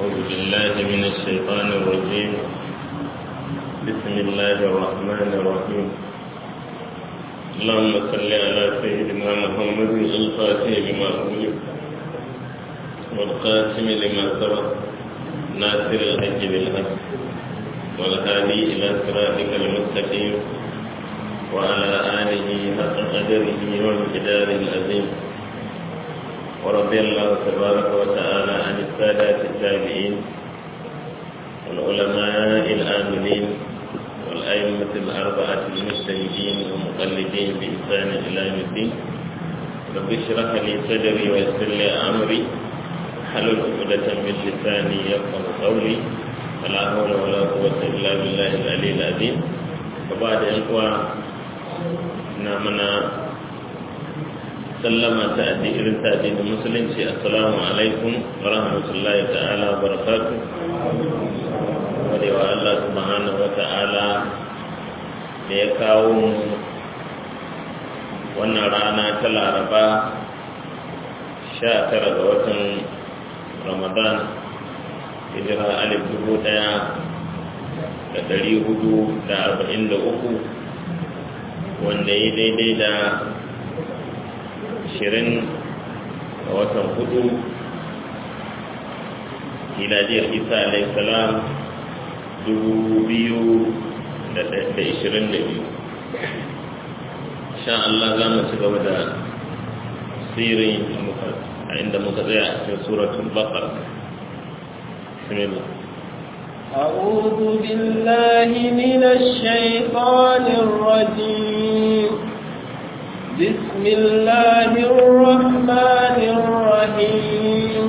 أعوذ بالله من الشيطان الرجيم. بسم الله الرحمن الرحيم. اللهم صل على سيدنا محمد الفاتح لما أغلق والقاسم لما سبق ناصر الحق بالحق والهادي إلى صراطك المستقيم وعلى آله حق قدره ومقداره العظيم. ورضي الله تبارك وتعالى عن السادات التابعين والعلماء العاملين والأئمة الأربعة المجتهدين ومقلدين بإحسان إلى يوم الدين. رب اشرح لي صدري ويسر لي أمري واحلل عقدة من لساني يفقهوا قولي ولا حول ولا قوة إلا بالله العلي العظيم. وبعد إخوة نامنا sallama ta irin ta addinin musulunci. Assalamu alaikum wa rahmatullahi ta'ala wa barakatuh. Wadewa Allah subhanahu wa ta'ala da ya kawo mu wannan rana ta Laraba 19 ga watan Ramadan hijira 1443 wanda ya daidai da 20 ga watan 4 miladiyar Isa alayhi salam 2022. Insha Allah za mu ci gaba da sirin a inda muka tsaya a cikin suratul Baqara. Bismillah. أعوذ بالله من الشيطان الرجيم. بسم الله الرحمن الرحيم.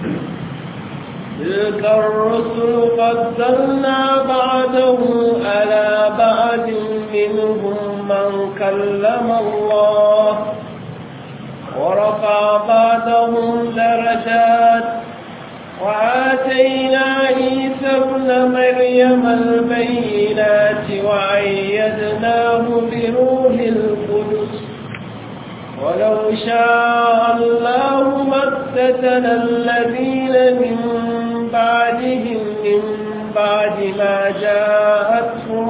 تلك الرسل فضلنا بعضهم على بعض منهم من كلم الله ورفع بعضهم درجات وآتينا عيسى ابن مريم البينات وأيدناه بروح القدس ولو شاء الله ما اقتتل الذين من بعدهم من بعد ما جاءتهم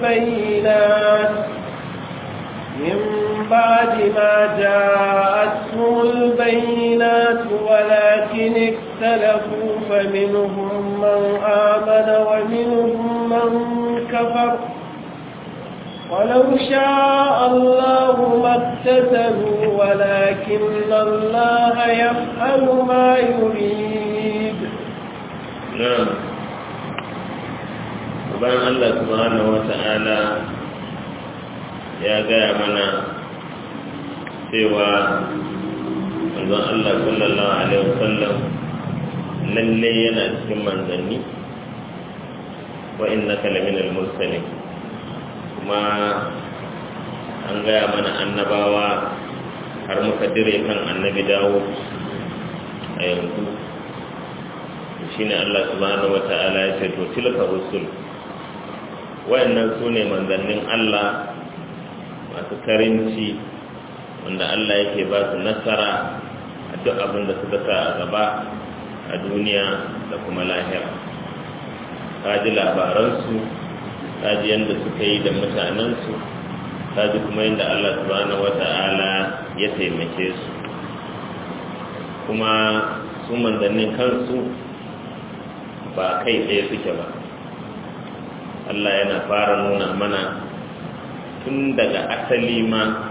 البينات ولكن اختلفوا فمنهم من آمن ومنهم من كفر ولو شاء الله ما اقتتلوا ولكن الله يفعل ما يريد. نعم. Bayan Allah subhanahu wa ta'ala ya gaya mana cewa manzon Allah sallallahu alaihi wasallam lalle yana cikin manzanni wa innaka laminal mursalin, kuma an gaya mana annabawa har muka dire kan annabi Dawud a yanzu. Shine Allah subhanahu wa ta'ala ya ce to tilka rusul, wayannan su ne manzannin Allah masu karinci wanda Allah yake ba su nasara a duk abin da suka sa a gaba a duniya da kuma lahira. Ka ji labaransu, ka ji yadda suka yi da mutanensu, ka ji kuma yadda Allah subhanahu wata'ala ya taimake su. Kuma su manzannin kansu ba kai tsaye suke ba. Allah yana fara nuna mana tun daga asali ma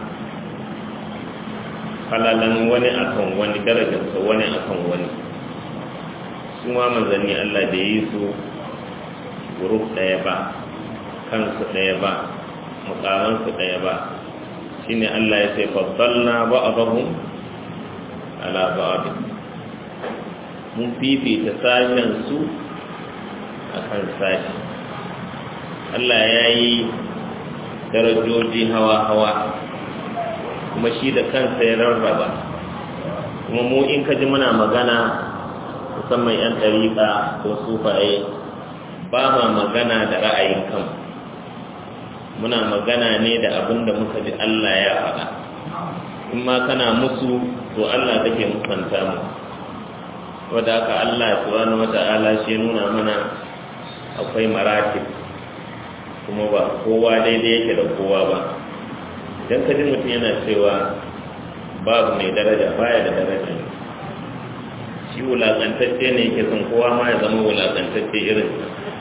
falalan wani akan wani, darajarsa wani akan wani. Su ma manzanni Allah da yi su guruf ɗaya ba, kansu ɗaya ba, mukamansu ɗaya ba. Shine Allah ya ce faddalna ba'dahum ala ba'd, mun fifita sashen su akan sashi. Allah ya yi darajoji hawa-hawa, kuma shi da kansa ya rarraba. Kuma mu in ka ji muna magana, musamman 'yan ɗariƙa ko sufaye, ba ma magana da ra'ayin kan, muna magana ne da abin da muka ji Allah ya faɗa. In ma kana musu, to Allah take musanta mu. wadda aka Allah subhanahu wata'ala shi nuna mana akwai maratib kuma ba kowa daidai yake da kowa ba. Idan ka ji mutum yana cewa babu mai daraja baya da daraja, shi wulakantacce ne yake son kowa ma ya zama wulakantacce irin,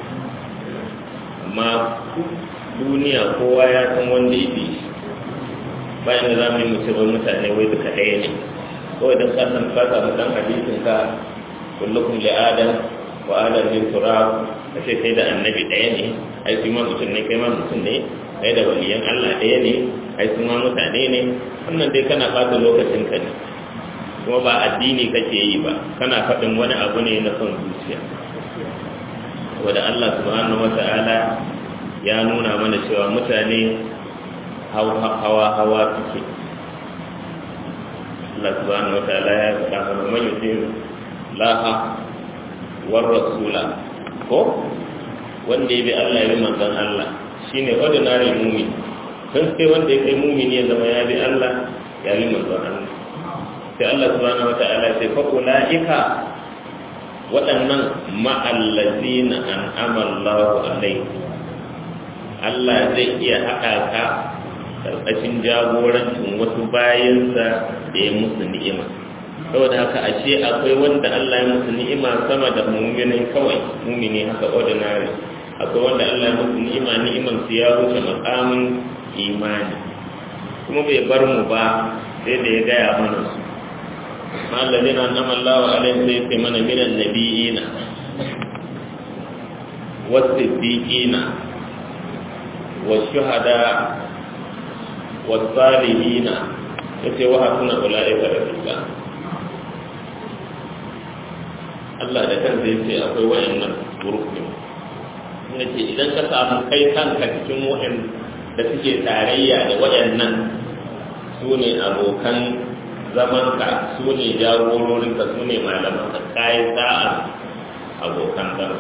amma duniya kowa ya san wanda ya fi shi. Bayan da za mu yi mutuwar mutane wai duka ɗaya ne, kawai don kasan ka samu ɗan hadisin ka kullukum li adam wa adam min turab, kace kai da annabi ɗaya ne, ai su ma mutum ne, kai ma mutum ne, kai da waliyan Allah ɗaya ne, ai su ma mutane ne. Wannan dai kana ɓata lokacin ka ne, kuma ba addini kake yi ba, kana faɗin wani abu ne na son zuciya. Wanda Allah subhanahu wata'ala ya nuna mana cewa mutane hawa suke. Allah subhanahu wata'ala ya faɗa mana man yuti laha war rasula, ko wanda ya bi Allah ya bi manzon Allah shine ordinary mu'min. Kan sai wanda ya kai mu'mini ya zama ya bi Allah ya bi manzon Allah. Sai Allah subhanahu wata'ala sai fa ulaika waɗannan ma'allazina an'ama Allahu alaihim, Allah zai iya haɗa ka ƙarƙashin jagorancin wasu bayansa da ya musu ni'ima. Saboda haka ashe akwai wanda Allah ya musu ni'ima sama da mu'minai kawai, mu'mini haka ordinary. Akwai wanda Allah ya musu ni'iman su ya wuce makamin imani, kuma bai bar mu ba sai da ya gaya mana su. الذين أنعم الله عليهم سيئة من النبيين والصديقين والشهداء والصالحين وحسن أولئك رفيقا. Allah da kansa yace akwai wayannan gurbin, yace idan ka samu kai kanka cikin waɗanda suke tarayya da waɗannan, su ne abokan zamanka, su ne jagororinka, su ne malamanka, kayi sa'a abokan zama.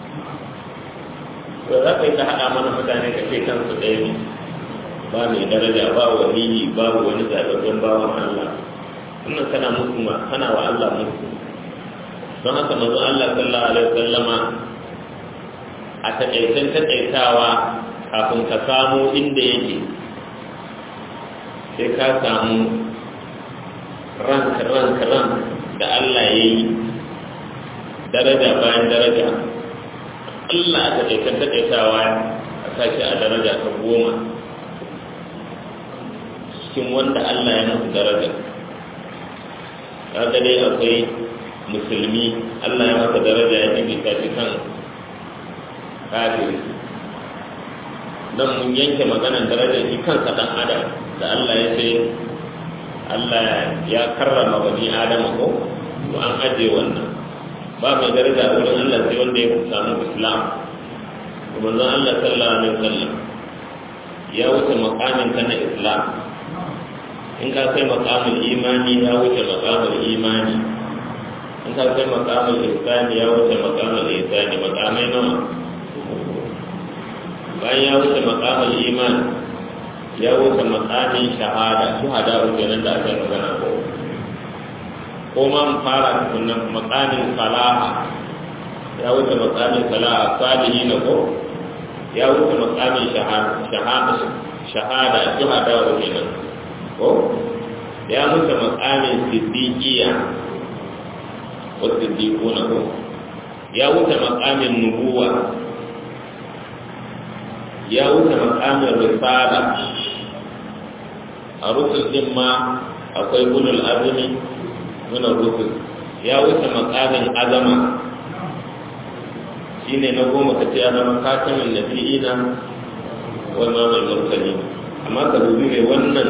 To za ka yi ta haɗa mana mutane ka ce kansu ɗaya ne, ba mai daraja, ba waliyi, babu wani zaɓaɓɓen bawan Allah. Wannan kana musu ma, kana wa Allah musu. Don haka manzo Allah sallallahu alaihi wasallama a taƙaitawa kafin ka samu inda yake, sai ka samu ran da Allah ya yi daraja bayan daraja. Allah aka taƙaitawa a sashi a daraja ta 10 cikin wanda Allah ya musu daraja. Kaga dai akwai musulmi, Allah ya masa daraja ya ɗibi ta kan kafiri. Don mun yanke maganar darajar shi kansa ɗan adam da Allah ya ce Allah ya karrama bani Adam ko to an aje wannan, ba mai daraja a wurin Allah sai wanda ya samu Islam. Manzon Allah sallallahu alaihi wasallam ya wuce makamin ka na Islam. In ka kai makamin imani ya wuce makamin imani, in ka kai makamin ihsani ya wuce makamin ihsani. Makamai nawa? Bayan ya wuce makamin imani ya wuce makamin shahada, shuhada kenan da aka yi magana ko ma mu fara tukunan makamin salaha ya wuce makamin salaha, salihi na ko ya wuce makamin shahada shuhada kenan ko ya wuce makamin siddiqiya ko siddiquna ko ya wuce makamin nubuwa, ya wuce makamin risala. A rusul din ma akwai ulul azmi min rusul, ya wuce makamin azama, shine na 10 kace ya zama katamin nabiyina wal mamul mursalin. Amma ka dubi mai wannan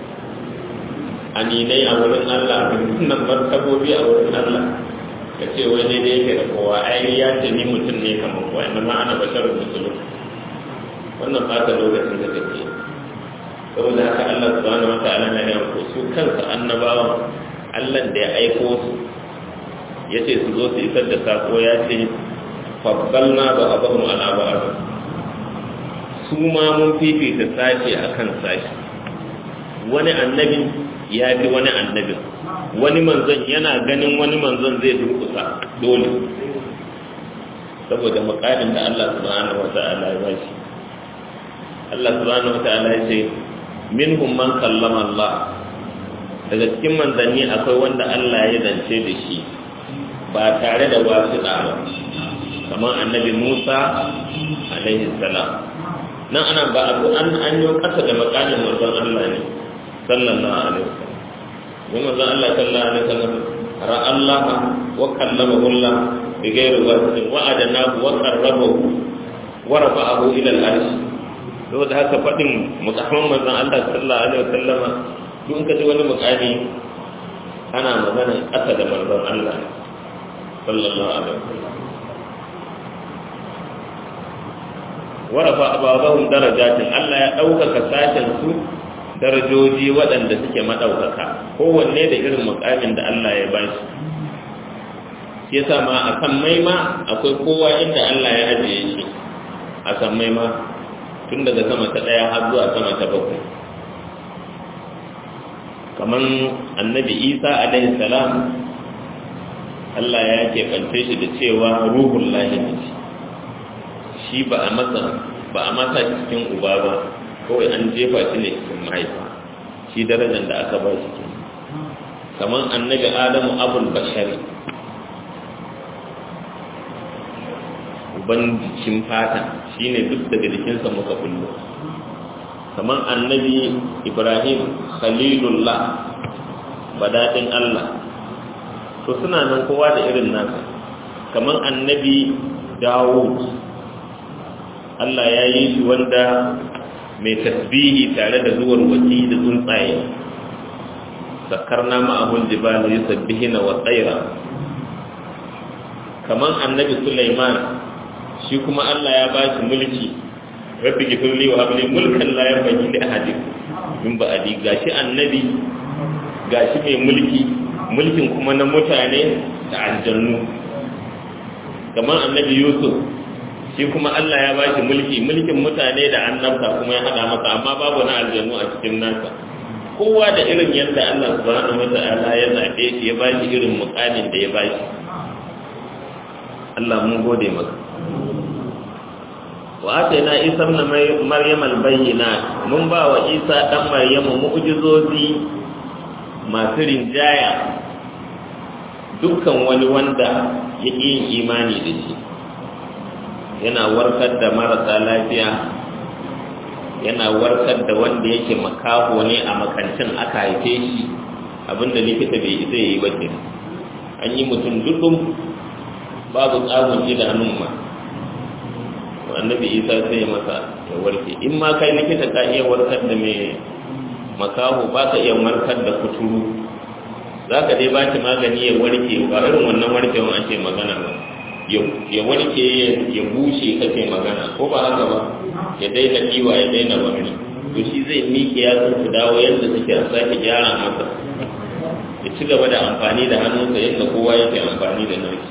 aninai a wurin Allah, nan martabobi a wurin Allah, kace wai daidai yake da kowa, ai ya ce ni mutum ne kamar kowa, inna ma ana basharun musulun. Wannan fata lokacin da kake, saboda haka Allah subhanahu wata'ala na yanko su kansu annabawan Allah da ya aiko su ya ce su zo su isar da sako, ya ce fabbalna ba abahum ala ba'd, su ma mun fifita sashi akan sashi. Wani annabin ya fi wani annabin, wani manzon yana ganin wani manzon zai durkusa dole saboda muƙamin da Allah subhanahu wata'ala ya bashi. Allah subhanahu wata'ala ya ce minhum man kallama Allah, daga cikin manzanni akwai wanda Allah ya zance da shi ba tare da wasiɗa ba, kamar annabi Musa alaihi salam. nan ana ba an yi kasa da makamin manzon Allah ne sallallahu alaihi wasallam. Yin manzon Allah sallallahu alaihi wasallam ra'allah wa kallamahu Allah bi ghairi wasitin wa adanahu wa qarrabahu wa rafa'ahu ila al-arsh. Da haka fadin mutahamman manzon Allah sallallahu alaihi wasallam duk kaji wani mukami ana magana kasa da manzon Allah sallallahu alaihi wasallam. warafa ababahum darajatin, Allah ya ɗaukaka sashen su darajoji waɗanda suke maɗaukaka, kowanne da irin mukamin da Allah ya ba shi. Yasa ma a kan maima akwai kowa inda Allah ya ajiye shi a kan maima, tun daga sama ta ɗaya har zuwa sama ta bakwai. Kaman annabi Isa alaihi salam, Allah ya keɓance shi da cewa ruhun lahi ne shi ba a masa cikin uba ba, kawai an jefa shi ne cikin mahaifa, shi darajar da aka ba shi kenan. Kamar annabi Adamu abul bashari, uban jikin fata, shi ne duk daga jikinsa muka kullo. Kamar annabi Ibrahim khalilullah, badaɗin Allah, to suna nan kowa da irin nasa. Kamar annabi Dawud, Allah ya yi shi wanda mai tasbihi tare da zuwar wasi da tsuntsaye. Sakarna ma'ahul jibalu yusabbihuna wa tsaira. Kaman annabi Sulaiman, shi kuma Allah ya ba shi mulki, rabbi gifirli wa habli mulkan la yanbaghi li ahadin min ba'di. Gashi annabi, gashi mai mulkin kuma na mutane da aljannu. Kaman annabi Yusuf, shi kuma Allah ya bashi mulkin mutane da annabta kuma ya hada masa, amma babu na aljannu a cikin nasa. Kowa da irin yadda Allah subhanahu wata'ala ya zabe shi, ya bashi irin mukamin da ya bashi. Allah mun gode maka. Wa atayna Isa ibn Maryam al-bayyinat, mun ba wa Isa dan Maryamu mu'jizozi masu rinjaya dukkan wani wanda ya yin imani da shi. Yana warkar da marasa lafiya, yana warkar da wanda yake makaho ne a makancin aka haife shi, abinda likita bai isa yayi ba kenan. An yi mutum dukkan babu tsagun idanun ma, annabi Isa sai masa ya warke. In ma kai likita ka iya warkar da mai makaho, ba ka iya warkar da kuturu, za ka dai ba ki magani ya warke, ba irin wannan warkewan ake magana ba. Ya warke ya bushe kake magana, ko ba haka ba, ya daina diwa ya daina wani, to shi zai miƙe ya su dawo yadda suke, a sake gyara masa, ya ci gaba da amfani da hannunsa yadda kowa yake amfani da nashi.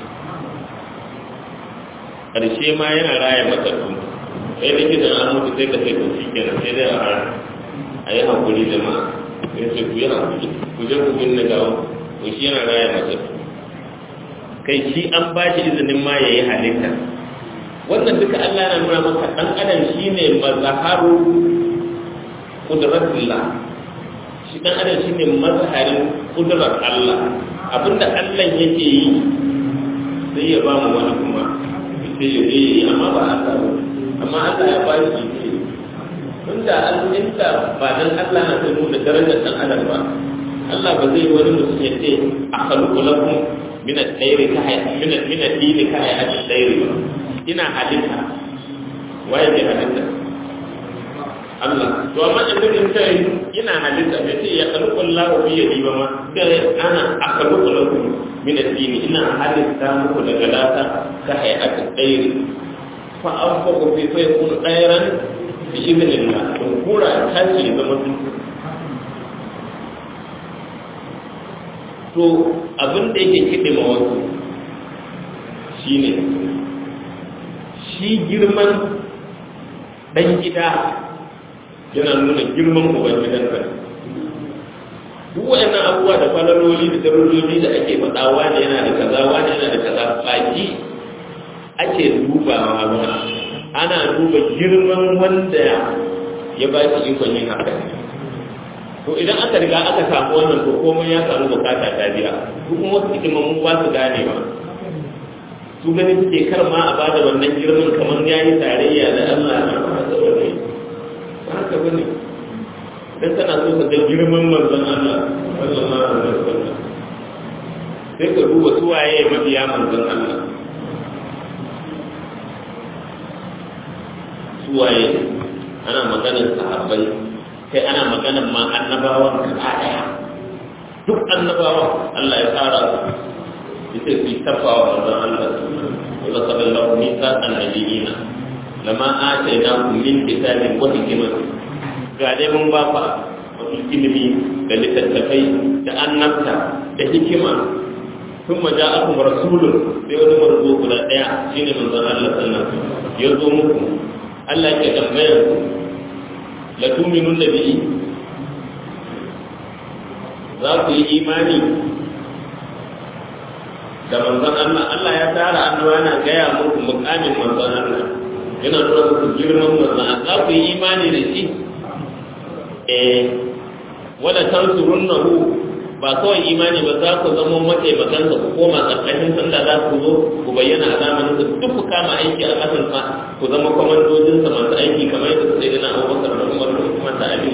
Ƙarshe ma yana raya matattu, sai likitan an mutu sai ka sai to shi kenan, sai dai a yi haƙuri da ma, sai ce ku yi haƙuri, ku je ku binne gawo, to shi yana raya matattu. Kai shi an ba shi izinin ma ya yi halitta. Wannan duka Allah yana nuna maka ɗan adam shi ne mazaharu ƙudratullah, shi ɗan adam shi ne mazaharin ƙudrar Allah. Abinda Allah yake yi sai ya ba mu wani kuma sai ya yi, amma ba Allah ba, amma Allah ya ba shi ke. Tunda inda ba dan Allah na ta nuna darajar ɗan adam ba, Allah ba zai wani mutum ya ce a khaluqu lakum min al-tayri ka min al-dini ka al-tayri, ina halitta. Waye ke halitta? Allah. To amma in kai ina halitta bai ce ya khaluqu Allahu bi yadi ba ma, sai ana akhluqu lakum min al-dini, ina halitta muku daga lata ka al-tayri fa anfuqu fi fa yakunu tayran bi idhnillah. To kura ta ce zama to abin da yake kiɗe ma wasu shi ne shi girman ɗan gida yana nuna girman uban gidansa. duk waɗannan abubuwa da falaloli da darajoli da ake faɗa wani yana da kaza wani yana da kaza baki ake dubawa ba, ana duba girman wanda ya ba shi ikon yin haka. To idan aka riga aka samu wannan to komai ya samu bukata ta biya. Duk kuma wasu hikimamu ba su gane ba, su gani suke kar ma a bada wannan girman kamar ya yi tarayya da Allah na haka bane. Dan kana so ka ga girman manzon Allah sallallahu alaihi wasallam sai ka duba su waye mabiya manzon Allah, su waye. Ana maganar sahabbai, kai ana maganar ma annabawan gaba daya. Duk annabawan Allah ya tsara su yace su tafawa manzon Allah wa sallallahu mithaqan nabiyina lama atainakum min kitabin wa hikmatin. Ga dai mun ba fa wasu ilimi da littattafai da annabta da hikima. Sun maja akum rasulun sai wani marzo guda daya shine manzon Allah sallallahu alaihi wasallam ya zo muku. Allah ya tambayar ku la tu'minun bihi, za ku yi imani da manzon Allah. Allah ya tara annabawa na gaya muku mukamin manzon Allah, yana nuna muku girman manzon Allah. Za ku yi imani da shi wala tansurunnahu, ba kawai imani ba, za ku zama mataimakansa ku koma ƙarƙashin sanda za ku zo ku bayyana a zamanin sa, duk ku kama aiki a ƙasan sa, ku zama kwamandojinsa masu aiki kamar yadda su sai na Abubakar da Umar da Usman da Ali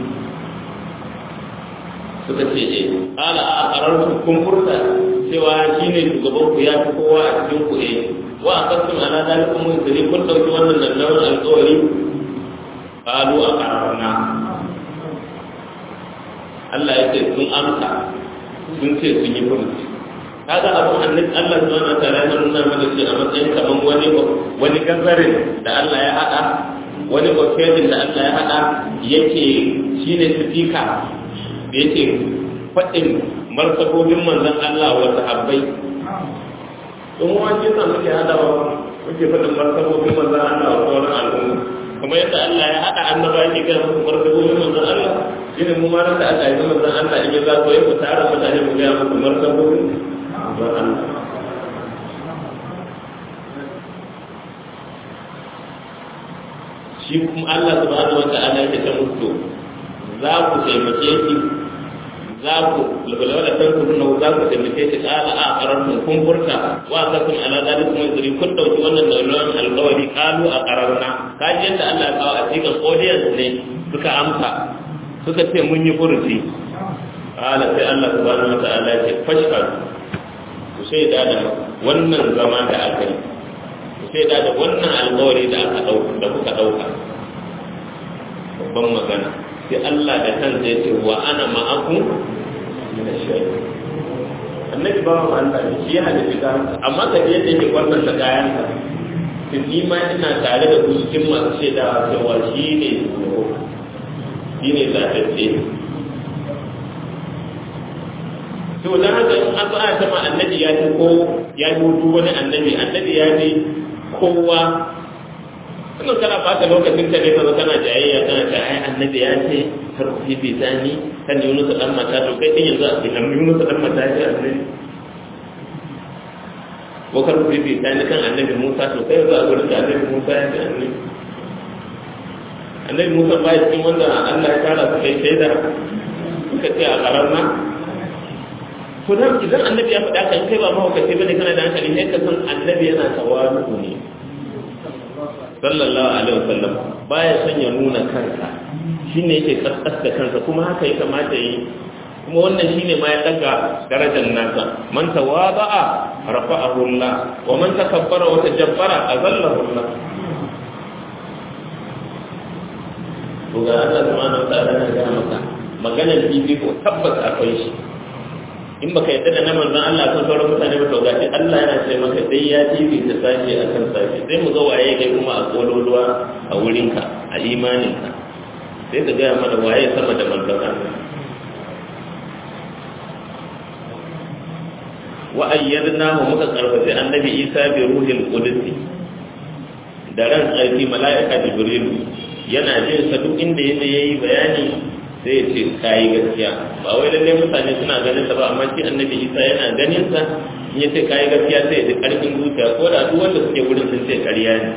suka ce ala a qarartu kun furta cewa shine shugaban ku ya fi kowa a cikin ku wa aqastum ala zalikum musri kun dauki wannan nan alƙawari. Qalu aqarna, Allah ya ce sun amsa, sun ce sun yi furuci. Kaga abin annabi Allah subhanahu wa ta'ala ya nuna mana shi a matsayin kaman wani gazarin da Allah ya hada, wani ofedin da Allah ya hada yake shine sifika da yake faɗin martabobin manzon Allah wa sahabbai. Don wani yasa muke hadawa muke faɗin martabobin manzon Allah wa sauran al'umma. Kuma yadda Allah ya haɗa annaba yake ga musu martabobin manzon Allah, shine mu ma da aka yi manzon Allah in ya za ko ya tara mutane mu ga musu martabobin manzon Allah. Shi kuma Allah subhanahu wa ta'ala yake ta musu, za ku taimake shi, za ku lalwala tankurna za ku taimake shi. Qala a qarartum kun furta wa kakum ala zalikum yusri, kun dauki wannan nauyin alƙawari. Qalu a qararna, kaji yadda Allah ya kawo a cikin audience ne suka amsa, suka ce mun yi furuci. Qala sai Allah subhanahu wa ta'ala ya ce fashhad, ku sai da wannan zama da aka yi, ku sai da wannan alƙawari da aka dauka da kuka dauka. Babban magana sai Allah da kansa ya ce wa ana ma'akum min ash-shaytan. Annabi ba wa Allah shi ya hada fita, amma ka je da yake wannan da kayan ka, ni ma ina tare da ku cikin masu shaida cewa shi ne zaɓaɓɓe. To dan haka in an ba ta ma annabi ya ce ko ya yi wani annabi ya ce kowa. Sannan kana bata lokacin ka ne kaza kana jayayya kana ta ai annabi ya ce har ku fi bizani kan Yunus dan mata, to kai din yanzu a cikin Yunus dan mata ya ce annabi ko kar ku fi bizani kan annabi Musa, to kai yanzu a gurin da annabi Musa ya ce annabi Musa ba ya cikin wanda Allah ya kara su kai shaida suka ce a kararna. To dan idan annabi ya faɗa kan kai ba mahaukaci bane kana da hankali sai ka san annabi yana tawadu ne sallallahu alaihi wasallam, baya son ya nuna kansa, shine yake kaskasta kansa, kuma haka ya kamata yi. Kuma wannan shine ma ya daga darajar nasa, man tawada'a rafa'ahu Allah wa man takabbara wa tajabbara azallahu Allah. To ga Allah subhanahu wa ta'ala ya ga maka maganar fifiko tabbas akwai shi. In baka yadda da na manzon Allah kan sauran mutane ba, to gashi Allah yana ce maka dai ya fifita sashi akan sashi. Sai mu ga waye kai kuma a kololuwa a wurinka, a imaninka. Sai ka gaya mana waye sama da manzon Allah. Wa ayyadnahu, muka karfafi annabi Isa bi ruhil qudus, da ran tsarki mala'ika Jibril yana jin sa duk inda yayi bayani sai ya ce kayi gaskiya ba wai lalle mutane suna ganin sa ba amma shi annabi Isa yana ganin sa in ya ce kayi gaskiya sai ya ji karfin zuciya ko da duk wanda suke wurin sun ce ƙarya ne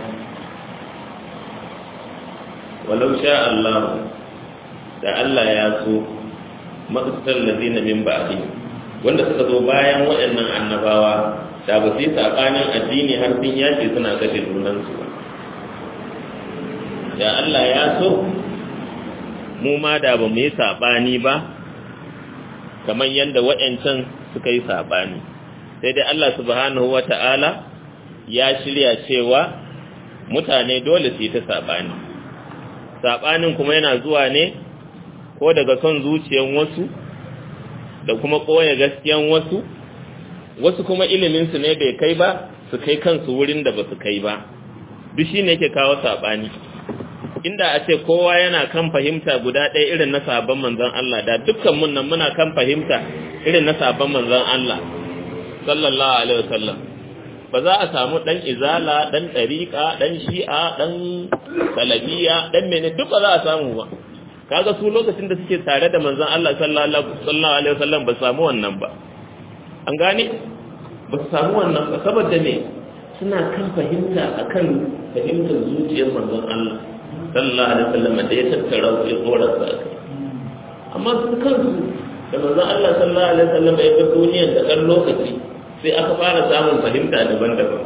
walau sha Allah da Allah ya so maqsal ladina min ba'di wanda suka zo bayan waɗannan annabawa da ba su yi tsakanin addini har sun yace suna kashe junansu ba da Allah ya so mu ma da ba mu yi saɓani ba kamar yadda waɗancan suka yi saɓani sai dai Allah subhanahu wa ta'ala ya shirya cewa mutane dole su yi ta saɓani saɓanin kuma yana zuwa ne ko daga son zuciyan wasu da kuma ɓoye gaskiyan wasu kuma iliminsu ne bai kai ba su kai kansu wurin da ba su kai ba duk shi ne ke kawo saɓani inda a ce kowa yana kan fahimta guda ɗaya irin na sabon manzon Allah da dukkan mun nan muna kan fahimta irin na sabon manzon Allah sallallahu alaihi wasallam ba za a samu dan izala dan ɗariƙa dan shi'a dan salafiya dan mene duk ba za a samu ba kaga su lokacin da suke tare da manzon Allah sallallahu alaihi wasallam ba samu wannan ba an gane ba su samu wannan ba saboda me suna kan fahimta akan fahimtar zuciyar manzon Allah sallallahu alaihi wasallam da ya tattara su ya tsora su a kai amma su kansu da manzon Allah sallallahu alaihi wasallam ya ga duniyar da kan lokaci sai aka fara samun fahimta daban-daban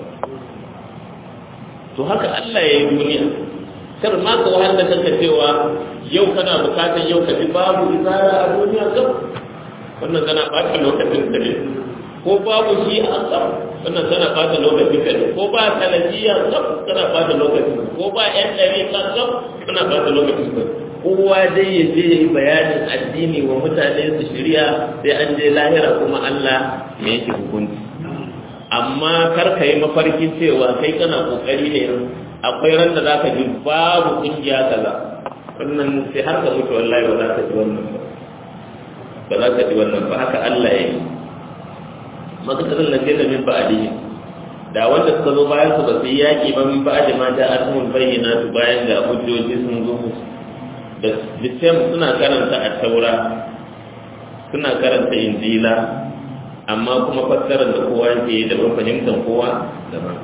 to haka Allah ya yi duniya kar ma ka wahala kanka cewa yau kana bukatar yau ka ji babu izara a duniya kan wannan kana bata lokacin ka ne ko babu shi a kan wannan kana bata lokacin ka ne ko ba talajiya kan kana bata lokacin ko ba yan dare kan kana bata lokacin ka kowa dai ya je yi bayanin addini wa mutane su shirya sai an je lahira kuma Allah ne yake hukunci amma kar ka yi mafarkin cewa kai kana kokari ne akwai ran da zaka ji babu kungiya kaza wannan sai har ka mutu wallahi ba za ka ji wannan ba za ka ji wannan ba haka Allah ya yi makasarun na da min ba'adihi da wanda suka zo bayan su ba su yi yaƙi ba min ba'adi ma da asmul bayyana su bayan ga hujjoji sun zo musu da bitem suna karanta a taura suna karanta injila amma kuma fassarar da kowa yake yi daban fahimtar kowa daban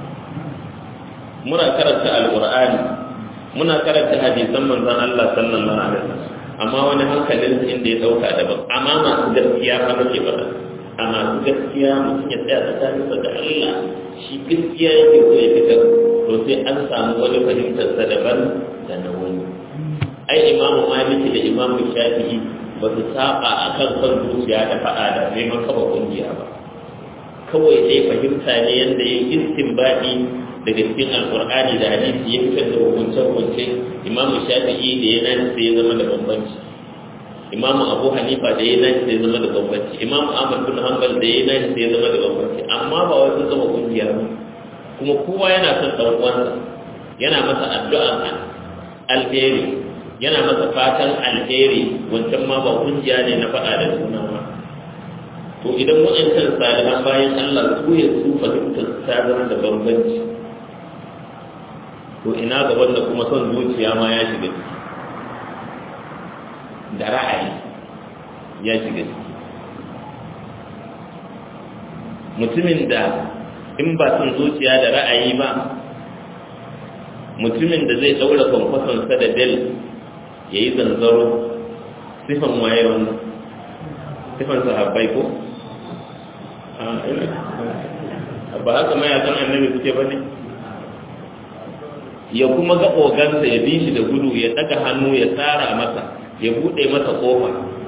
muna karanta alqur'ani muna karanta hadisan manzon Allah sallallahu alaihi wasallam amma wani hankalin inda ya dauka daban amma masu gaskiya fa nake faɗa amma masu gaskiya mutum ya tsaya tsakaninsa da Allah shi gaskiya yake so ya fitar to sai an samu wani fahimtar sa daban da na wani ai imamu maliki da imamu shafi'i ba su saba akan son zuciya da faɗa da neman kafa kungiya ba kawai dai fahimta ne yanda ya istinbadi daga cikin alkur'ani da hadisi ya fitar da hukunce-hukunce imamu shafi'i da ya nashi sai ya zama da bambanci imamu abu hanifa da ya nashi sai ya zama da bambanci imamu ahmad bin hanbal da ya nashi sai ya zama da bambanci amma ba wai sun zama kungiya ba kuma kowa yana son ɗan uwansa yana masa addu'a alheri yana masa fatan alheri wancan ma ba kungiya ne na faɗa da suna ba to idan waɗancan salihan bayan Allah su ya su fahimtar ta zama da bambanci to ina ga wanda kuma son zuciya ma ya shiga ciki da ra'ayi ya shiga ciki mutumin da in ba son zuciya da ra'ayi ba mutumin da zai daura kwamfasonsa da bel ya yi zanzaro sifan waye wannan sifan sahabbai ko ba haka ma ya san annabi suke ba ne ya kuma ga ogansa ya bi shi da gudu ya daga hannu ya tsara masa ya bude masa kofa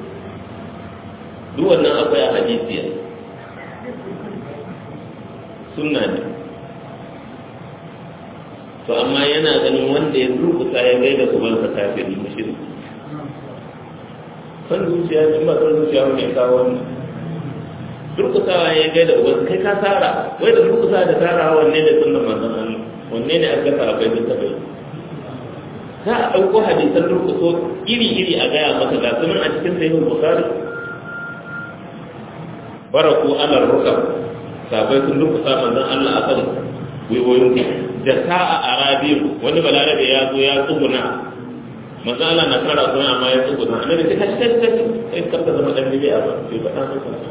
duk wannan akwai a hadisi sunna ne to amma yana ganin wanda ya rubuta ya gaida ubansa kafiri mushriki san zuciya ne ba san zuciya ne kawo wannan durkusawa ya gaida ubansa kai ka tsara wai da durkusa da tsara wanne ne sunnan manzon Allah wanne ne aka sa bai da tabai za a ɗauko hadisan durkuso iri-iri a gaya maka ga sunan a cikin sahihul bukhari baraku ala rukab sabai sun durkusa manzon Allah akan gwiwoyin da sa'a arabi wani balarabe ya zo ya tsuguna manzo Allah na kara kuma amma ya tsugo na annabi sai kashi sai karka zama dan bid'a ba sai faɗa masa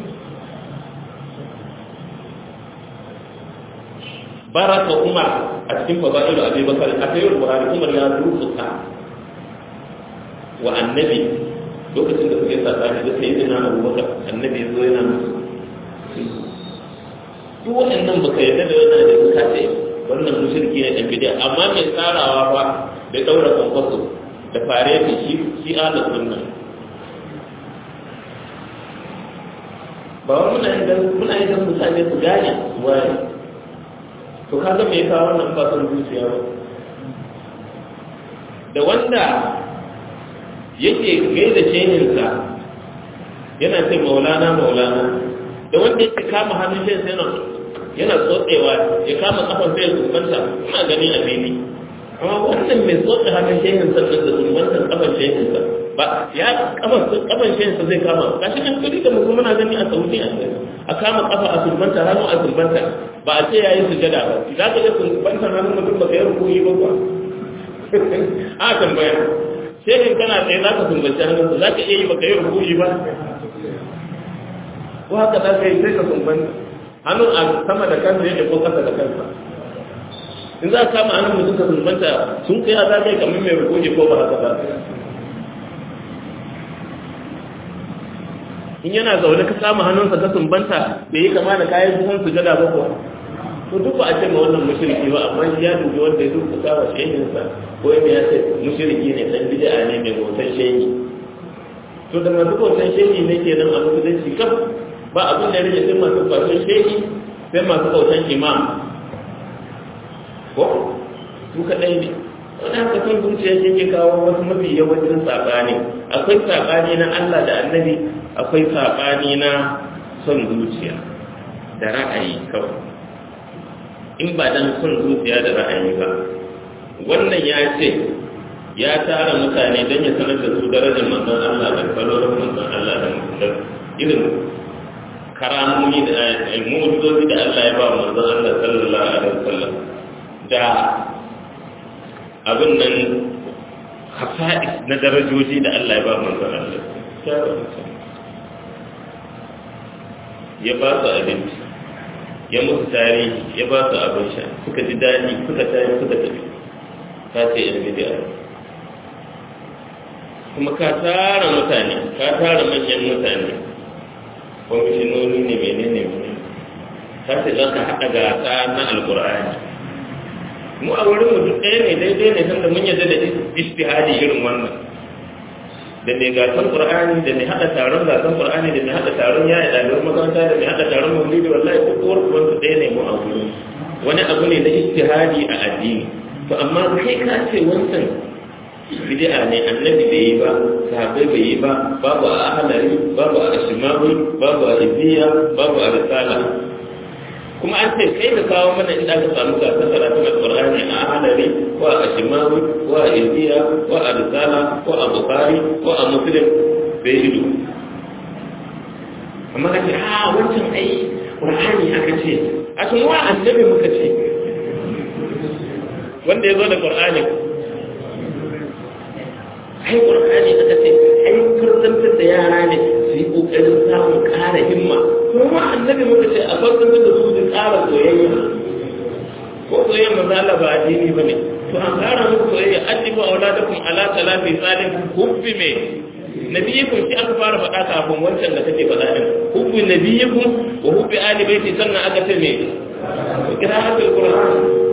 baraka Umar a cikin fadailu Abi Bakar a sayyid Buhari Umar ya rubuta wa annabi lokacin da suke tsaka da sayyidina Abu Bakar annabi yazo yana duk wannan baka yarda da wannan da suka ce wannan mushriki ne dan bid'a amma mai tsarawa fa da daura kwankwaso da fare da shi ala sunna ba muna yin mutane su gane wai to kaga me yasa wannan ba son zuciya ba da wanda yake gaida shehinsa yana ce maulana da wanda yake kama hannun shehinsa yana tsotsewa ya kama kafan sai ya zumbanta ina gani a fili amma wannan mai tsotse hannun shehinsa da zumbantar kafan shehinsa ba ya kafan shehinsa zai kama gashi kan kudi da mutum muna gani a Saudi a kama kafa a zumbanta hannu a zumbanta ba a ce yayin sujada ba za ka ga zumbanta hannun mutum ba ka yi rukuyi ba ba a tambaya shehin kana tsaye za ka zumbanta hannun za ka iya yi ba ka yi rukuyi ba ko haka za ka yi sai ka zumbanta hannun a sama da kansa yake ko kasa da kansa in za ka kama hannun mutum ka zumbanta sun kai za ka yi kamar mai rukuyi ko ba haka ba in yana zaune ka kama hannunsa ka sumbanta bai yi kama da kayan buhun sujada ba kuwa to duk ba a ce ma wannan mushriki ba amma ya dubi wanda ya duka kawo shehinsa ko ya ce mushriki ne dan bid'a ne mai bautan shehi to da masu bautan shehi ne ke nan a musulunci kaf ba abin da ya rage sai masu bautan shehi sai masu bautan imam ko su kaɗai ne wani haka son zuciya shi ke kawo wasu mafi yawancin saɓani akwai saɓani na Allah da annabi akwai saɓani na son zuciya da ra'ayi kawai in ba dan son zuciya da ra'ayi ba wannan ya ce ya tara mutane don ya sanar da su darajar manzon Allah da kalolin manzon Allah da irin karamomi da mu'jizozi da Allah ya ba manzon Allah sallallahu alaihi wasallam da abin nan hafa'is na darajoji da Allah ya ba manzon Allah ya ba su abinci ya musu tarihi ya ba su abin sha suka ji daɗi suka tayi suka tafi ta ce yan bid'a kuma ka tara mutane ka tara manyan mutane kwamishinoni ne menene ta ce za ka haɗa gasa na alƙur'ani mu a wurin mu duk ɗaya ne daidai ne tunda mun yadda da ijtihadi irin wannan da mai gasan qur'ani da mai hada taron gasan qur'ani da mai hada taron yaya ɗaliban makaranta da mai hada taron maulidi wallahi ko kowar kuma ɗaya ne mu a wurin wani abu ne na ijtihadi a addini to amma kai ka ce wancan bid'a ne annabi bai yi ba sahabbai bai yi ba babu a ahlari babu a ashmawi babu a ibiya babu a risala kuma an ce kai da kawo mana inda aka samu gasar karatun alƙur'ani a ahlari ko a ashmawi ko a ibiya ko a risala ko a bukhari ko a muslim bai ido amma ka ce wancan ai qur'ani aka ce a tun wa annabi muka ce wanda ya zo da qur'ani ai qur'ani aka ce ai kurdantar da yara ne su yi kokarin samun ƙara himma kuma annabi muka ce a kurdantar da su da ƙara soyayya ko soyayya mazala ba addini bane to an ƙara muku soyayya addibu auladakum ala talafi salim hubbi me nabiyikum shi aka fara faɗa kafin wancan da kake faɗa din hubbi nabiyikum wa hubbi ali baiti sannan aka ce me qira'atul qur'an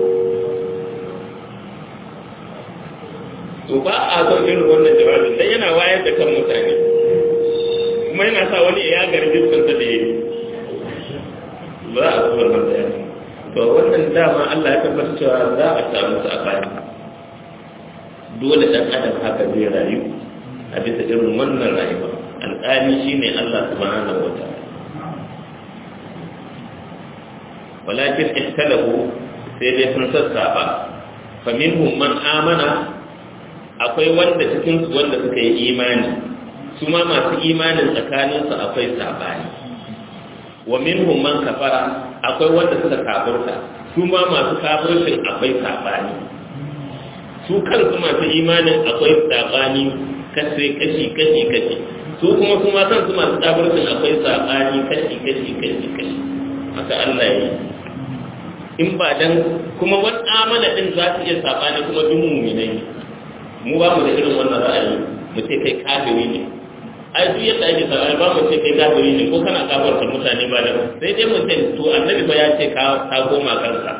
to ba a son irin wannan jawabin dan yana wayar da kan mutane kuma yana sa wani ya garbi kansa da yake ba a so wannan da to wannan dama Allah ya tabbata cewa za a samu sabani dole dan adam haka zai rayu a bisa irin wannan rayuwa alƙali shine Allah subhanahu wataala walakin ikhtalahu sai dai sun sassaba faminhum man amana akwai wanda cikin su wanda suka yi imani su ma masu imanin tsakanin su akwai sabani wa minhum man kafara akwai wanda suka kafirta su ma masu kafircin akwai sabani su kansu masu imanin akwai saɓani kashi su kuma kansu masu tsabircin akwai saɓani kashi haka Allah ya yi in ba dan kuma wani amana din za su iya saɓani kuma duk mu'minai ne mu ba mu da irin wannan ra'ayi mu ce kai kafiri ne ai duk yadda ake saɓani ba mu ce kai kafiri ne ko kana kafarta mutane ba da sai dai mu ce to annabi ba ya ce ka koma kanka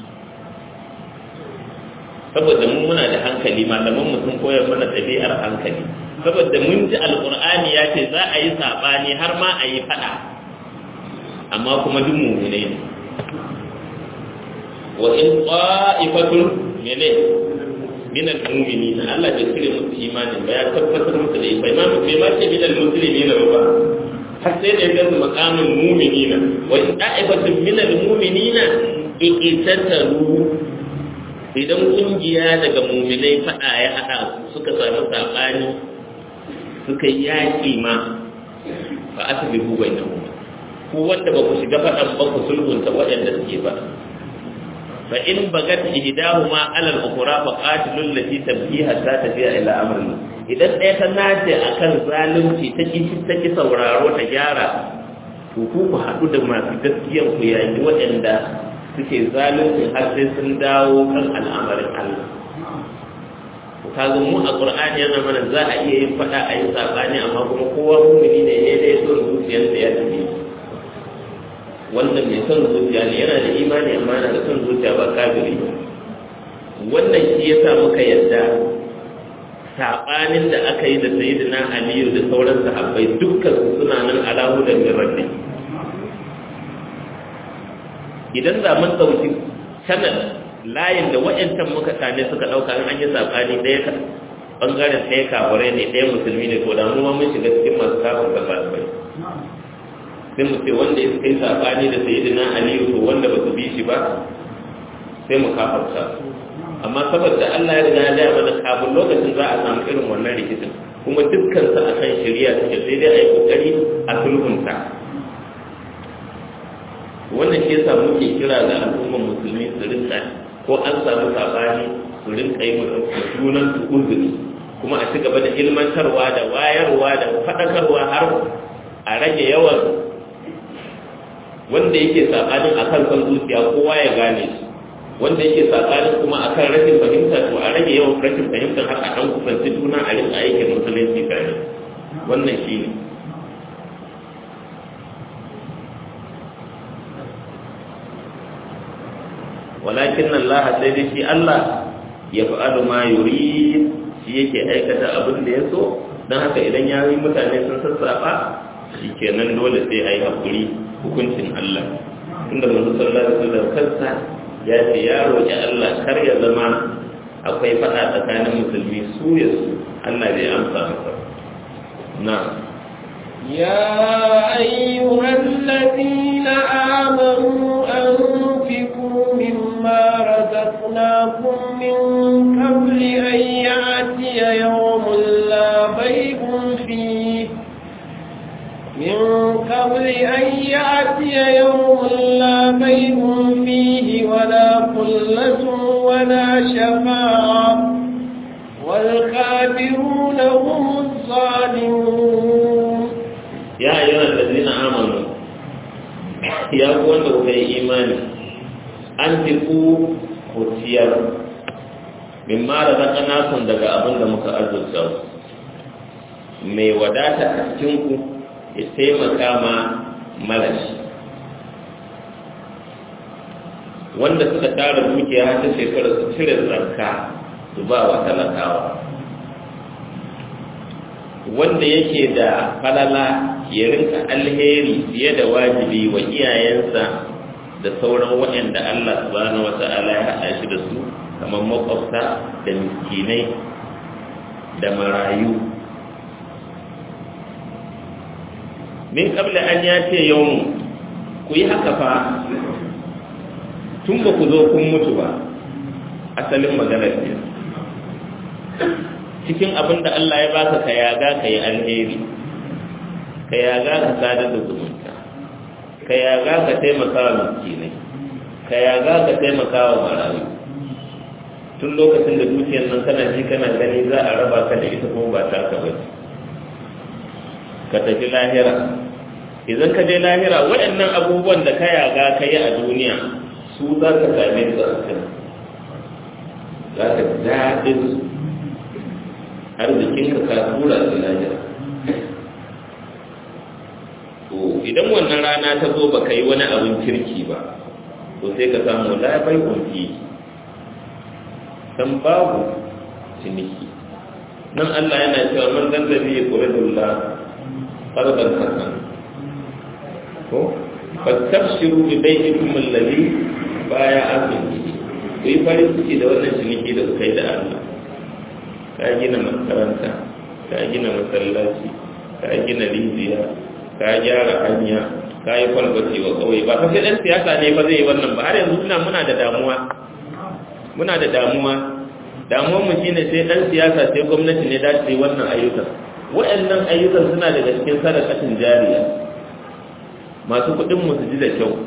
saboda mun muna da hankali malaman mu sun koyar mana ɗabi'ar hankali saboda mun ji alqur'ani ya ce za a yi sabani har ma a yi fada amma kuma duk mu'minai ne wa in qa'ifatun min al-mu'minin Allah bai cire musu imanin ba ya tabbatar musu da imani bai ma ce min al-muslimin ba har sai da ya maqamin mu'minina wa in qa'ifatun min al-mu'minina iqtatalu idan kungiya daga muminai fada ya hada suka samu sabani suka yaki ma fa asbihu bainahum ku wanda ba ku shiga fadan ba ku sulhunta waɗanda suke ba fa in bagat ihdahuma ala al-ukhra fa qatilu allati tabghi hatta tafiya ila amri idan ɗaya ta nace akan zalunci ta ki sauraro ta gyara to ku haɗu da masu gaskiyan ku yayi waɗanda suke zalunci har sai sun dawo kan al'amarin Allah. Kaga mu a Qur'ani yana mana za a iya yin fada a yi sabani amma kuma kowa mu'mini ne ya dai son zuciyar da ya tafi. Wannan mai son zuciya ne yana da imani amma yana da son zuciya ba kafiri. Wannan shi yasa muka yarda sabanin da aka yi da Sayyidina Aliyu da sauran sahabbai dukkan su suna nan ala hudan min rabbi. Idan za mun ɗauki sanar layin da waɗancan muka tane suka ɗauka an yi saɓani ɗaya ka ɓangaren ɗaya kafurai ne ɗaya musulmi ne ko da mu ma mun shiga cikin masu kafin da bai sai mu ce wanda ya kai saɓani da sayyidina aliyu to wanda ba su bi shi ba sai mu kafarta amma saboda Allah ya riga ya gaya mana kafin lokacin za a samu irin wannan rikicin kuma dukkan sa akan shari'a take sai dai a yi kokari a sulhunta wannan shi yasa muke kira ga al'ummar musulmi su rinka ko an samu sabani su rinka yi junan su uzuri kuma a ci gaba da ilmantarwa da wayarwa da faɗakarwa har a rage yawan wanda yake sabanin akan san zuciya kowa ya gane su wanda yake sabanin kuma akan rashin fahimta to a rage yawan rashin fahimtar har a ɗan kusanci juna a rinka aikin musulunci tare wannan shi ne walakin Allah sai dai shi Allah ya fa'alu ma yuri shi yake aikata abin da ya so don haka idan ya yi mutane sun sassafa shi kenan dole sai a yi haƙuri hukuncin Allah tunda manzo sallallahu alaihi wasallam kansa ya ce ya roƙi Allah kar ya zama akwai faɗa tsakanin musulmi su ya su Allah bai amsa masa na يا أيها الذين آمنوا أنفقوا مما رزقناكم من قبل أن يأتي يوم لا بيع فيه من قبل أن يأتي يوم لا بيع فيه ولا خلة ولا شفاعة والكافرون هم الظالمون ya ayyuhal ladina amanu ya ku wanda kuka yi imani an tiku hutiyar mimma razaqnakum daga abin da muka arzuta mai wadata a cikin ku ya taimaka ma malashi wanda suka tara dukiya ta shekara su cire zakka su ba wa talakawa wanda yake da falala ya rinka alheri fiye da wajibi wa iyayensa da sauran waɗanda Allah subhanahu wata'ala ya haɗa shi da su kamar makwabta da miskinai da marayu min qabla an yace yawm ku yi haka fa tun ba ku zo kun mutu ba asalin maganar ne cikin abin da Allah ya baka ka yaga ka yi alheri ka yaga ka sadar da zumunta ka yaga ka taimaka wa miskinai ka yaga ka taimaka wa marayu tun lokacin da dukiyar nan kana ji kana gani za a raba ka da ita kuma ba ta ka ba ka tafi lahira. Idan ka je lahira waɗannan abubuwan da ka yaga ka yi a duniya su za ka same su a kan za ka daɗin su arzikinka ka tura su lahira. To idan wannan rana ta zo ba ka yi wani abin kirki ba to sai ka samu labai unfi dan babu ciniki. Nan Allah yana cewa man zanzabi ya kore dulla qarban hasan ko fastabshiru bi bai'ikum alladhi bay'atum bihi. Ku yi farin ciki da wannan ciniki da kuka yi da Allah. Ka gina makaranta, ka gina masallaci, ka gina rijiya, ka gyara hanya, ka yi kwalbati wa kauye. Ba fa sai dan siyasa ne ba zai yi wannan ba. Har yanzu muna da damuwa. Muna da damuwa. Damuwar mu shine sai dan siyasa sai gwamnati ne da ta yi wannan ayyukan. Waɗannan ayyukan suna daga cikin sadaqatin jariya. Masu kuɗin mu su ji da kyau.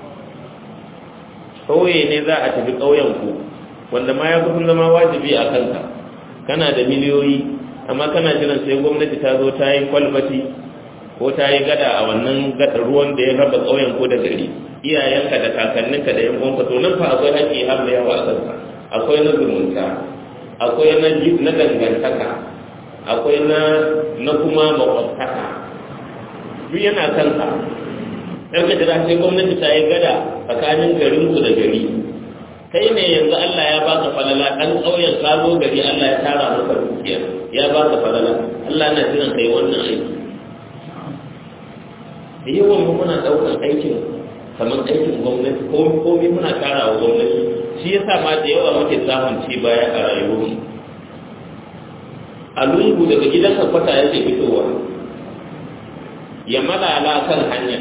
Kauye ne za a tafi kauyen ku wanda ma ya kusan zama wajibi a kanka. Kana da miliyoyi amma kana jiran sai gwamnati ta zo ta yi kwalbati ko ta yi gada a wannan gadar ruwan da ya raba kauyen ko da gari. Iyayenka da kakanninka da yan uwanka to nan fa akwai haƙƙi har da yawa a kanka. Akwai na zumunta, akwai na dangantaka, akwai na kuma makwabtaka. Duk yana kanka. Ɗan ka jira sai gwamnati ta yi gada tsakanin garinku da gari. Kai ne yanzu Allah ya baka falala ɗan ƙauyen ka zo gari Allah ya tara maka dukiya ya baka falala Allah na jiran kai wannan aiki. Da yawan mu muna ɗaukar aikin kamar aikin gwamnati komai muna tara wa gwamnati. Shi yasa ma da yawa muke samun ci baya a rayuwarmu. A lungu daga gidanka kwata yake fitowa ya malala kan hanya.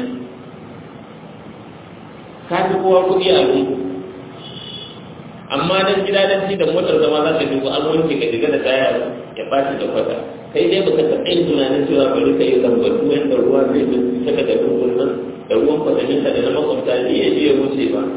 Ka fi kowa kuɗi a lungu amma dan gidadanci da motar zama za ka dubu an wanke ka diga da taya ya ɓaci da kwata. Kai dai baka taɓa yin tunanin cewa bari ka yi lambatu yadda ruwa zai bi saka da lungun nan da ruwan kwataninka da na makwabta ne ya je ya wuce ba.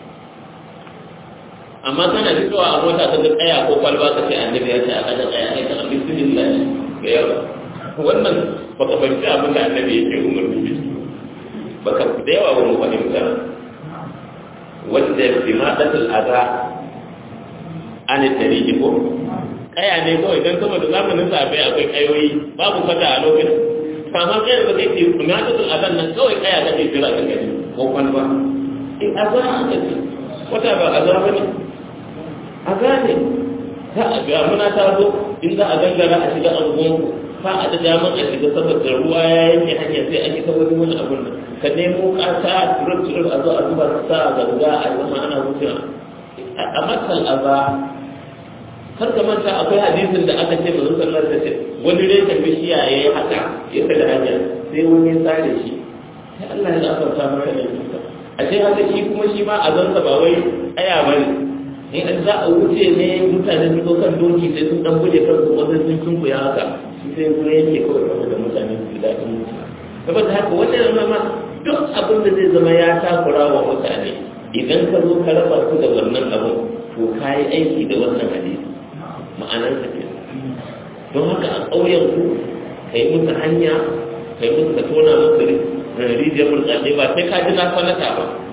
Amma kana fitowa a mota ta ga tsaya ko kwalba ka ce annabi ya ce a kada tsaya ai kana bismillah ga yawa. Wannan baka fahimci abin da annabi yake umarni da shi. Baka da yawa ba mu fahimta. Wanda bimadatul adha an tariji ko kaya ne kawai dan saboda zamanin sa akwai kayoyi babu fata a lokacin. Kama kai da kai bimadatul adha nan kawai kaya kake jira ka gani ko kwalba. In azaba ka wata ba azaba ne. A gane za a ga muna ta zo in za a gangara a shiga abubuwan fa a da damar a shiga saboda ruwa ya yanke hanya sai a shiga wani abun nan ka nemo kasa turur a zo a zuba sa ganga a zama ana wucewa a matsal aba har ka manta akwai hadisin da aka ce manzon sallallahu alaihi wasallam wani reshen bishiya ya yi haka ya kada hanya sai wani ya tsare shi sai Allah ya gafarta maka da shi a ce haka shi kuma shi ma a zansa ba wai aya bane in an za a wuce ne mutane su zo kan doki sai sun dan guje kansu wasu sun kunkuya haka shi sai kuma yake kawai saboda mutane su ji daɗin mutuwa saboda haka wannan ma duk abin da zai zama ya takura wa mutane idan ka zo ka raba su da wannan abin to ka yi aiki da wannan hadisi ma'anar sa ke don haka a ƙauyen ku ka yi musu hanya ka yi musu ka tona musu rijiyar burtsatse ba sai ka ji na sanata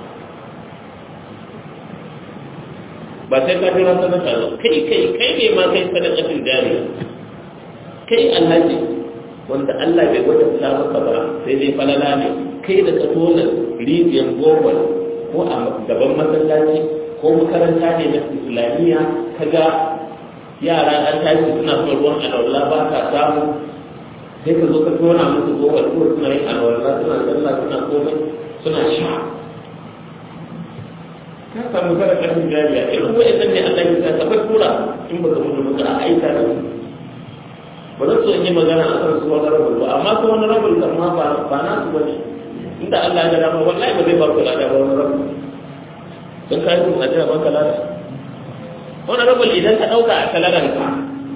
ba sai ka jira sadaka ba kai ne ma kai sadaqatin jariya kai alhaji wanda Allah bai wajabta maka ba sai dai falala ne kai da ka tona rijiyar gowar ko a gaban masallaci ko makaranta ne na islamiyya kaga yara an tashi suna son ruwan alwala ba ka samu sai ka zo ka tona musu gowar ko suna yin alwala suna sallah suna komai suna sha ka samu kada karfin jariya irin wa'annan ne Allah ya sa ka tura in baka mutu ba a aika da su ba zan so in yi magana a kan su wani rabul ba amma su wani rabul kan ma ba na su bane inda Allah ya dama wallahi ba zai ba ku lada ba wani rabul don ka yi kuma a jira baka lada wani rabul idan ka ɗauka a kalaran ka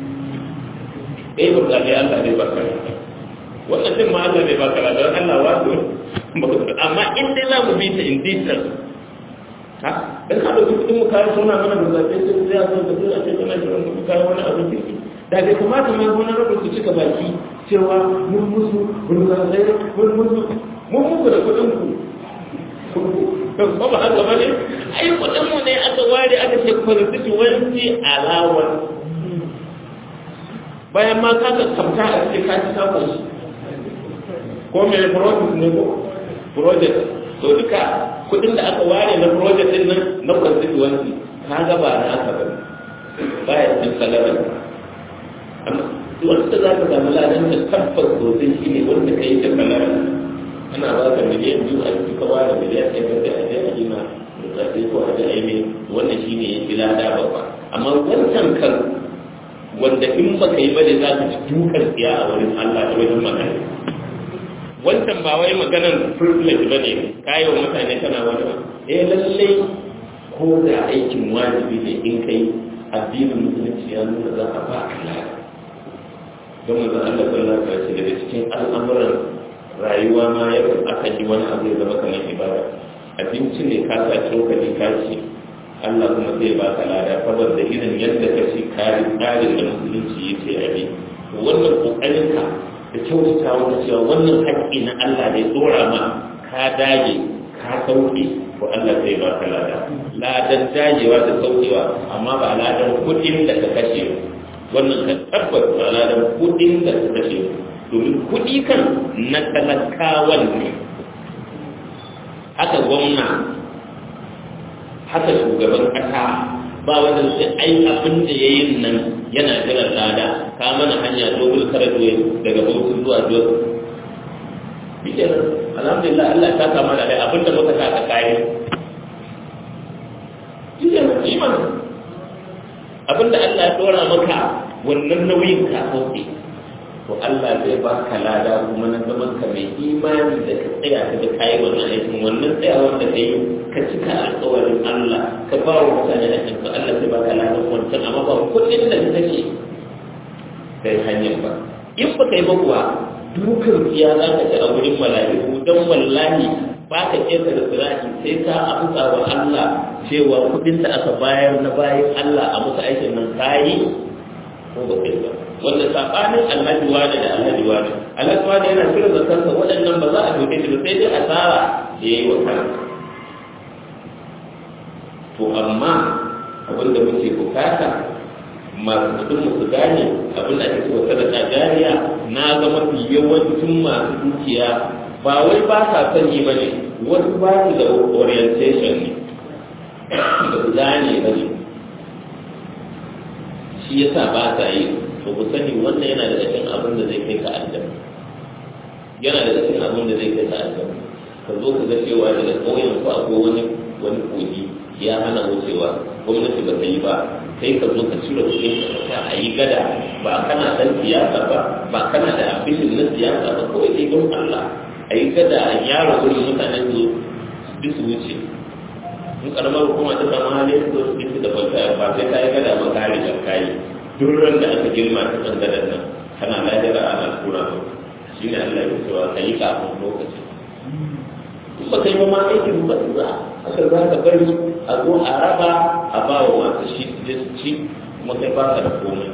ba zai Allah zai baka lada wannan din ma Allah zai baka lada don Allah wato amma in dai za mu bi ta in detail in ka ɗauki kuɗin mu kayan suna mana da zaɓe sai ya zo da zai a ce kana jiran kuɗi kayan wani abin kirki da bai kamata ma wani rabu su cika baki cewa mun musu rumanzai mun musu mun muku da kuɗin ku ba haka ba ne ai kuɗin mu ne aka ware aka ce constituency allowance bayan ma ka kamta a cikin kaci sakon shi ko mai project ne ko project to duka kudin da aka ware na project din nan na constituency ka ga ba na aka ba ya cikin salabar amma wanda za ka samu ladan da tabbas sosai shi ne wanda ka yi da salabar ana ba ka miliyan 2 a cikin kawa da miliyan 1 da a jiya gina da sai ko a jiya ne wannan shi ne ya fi lada babba amma wancan kan wanda in baka yi bane za ka ci dukan tsiya a wurin Allah da wajen magana wancan ba wai maganar privilege ba ne kayo mutane kana wani ba lallai ko da aikin wajibi ne in kai addinin musulunci ya nuna za a ba ka lada don manzon Allah sallallahu alaihi wasallam daga cikin al'amuran rayuwa ma ya aka yi wani abu ya zama kamar ibada abinci ne ka sa cokali ka ci Allah kuma zai ba ka lada saboda irin yadda ka ci kare tsarin da musulunci yake abi wannan kokarin ka da kyautata wata cewa wannan haƙƙi na Allah ne tsora ma ka dage ka sauke ko Allah zai ba ka lada ladan dagewa da saukewa amma ba ladan kuɗin da ka kashe wannan ka tabbata ba ladan kuɗin da ka kashe domin kuɗi kan na talakawan ne haka gwamna haka shugaban ƙasa ba wanda sai ai abin da ya yi nan yana jiran lada ka mana hanya dogon karadoyi daga bautu zuwa jos bikin alhamdulillah Allah ta kama da rai abin da muka sa ka kayi bikin iman abin da Allah ya dora maka wannan nauyin ka sauke to Allah zai ba ka lada kuma na zaman ka mai imani da ka tsaya ka da kayi wannan aikin wannan tsayawar da ka yi ka cika alƙawarin Allah ka ba wa mutane da kanka Allah zai ba ka ladan wancan amma ba kuɗin da ka kashe kai hanyar ba in ba kai ba kuwa dukan tsiya za ka ci a wurin mala'iku don wallahi ba ka kesa da tsiraki sai ka amsa wa Allah cewa kuɗin da aka bayar na bayan Allah a musu aikin nan kayi ko ba kai ba wanda sabanin alhaji wani da alhaji wani yana cire zakansa waɗannan ba za a doke shi ba sai dai asara da ya yi wa kansa to amma abin da muke bukata masu kudin su gane abin da ake cewa sadaka jariya na ga mafi yawancin masu dukiya ba wai ba sa sani ba ne wasu ba su da orientation ne ba su gane ba ne shi yasa ba sa yi to ku sani wannan yana daga cikin abin da zai kai ka aljanna yana daga cikin abin da zai kai ka aljanna ka zo ka ga cewa daga ƙauyen ku akwai wani kogi ya hana wucewa gwamnati ba ta yi ba sai ka zo ka cire kuɗin ka a yi gada ba kana dan siyasa ba kana da abin na siyasa ba kawai dai don Allah a yi gada a gyara wurin mutanen su duk su wuce in karamar hukuma ta samu hali su zo su fi da kwanta ba sai ta yi gada ba kare da kayi duk ran da aka girma ta kan gadar nan kana lajira ana tura ba shi ne Allah ya cewa ka yi kafin lokaci in ba ka yi ma aikin ba za aka za ka bari a zo a raba a ba wa masu shi su ci kuma kai ba ka da komai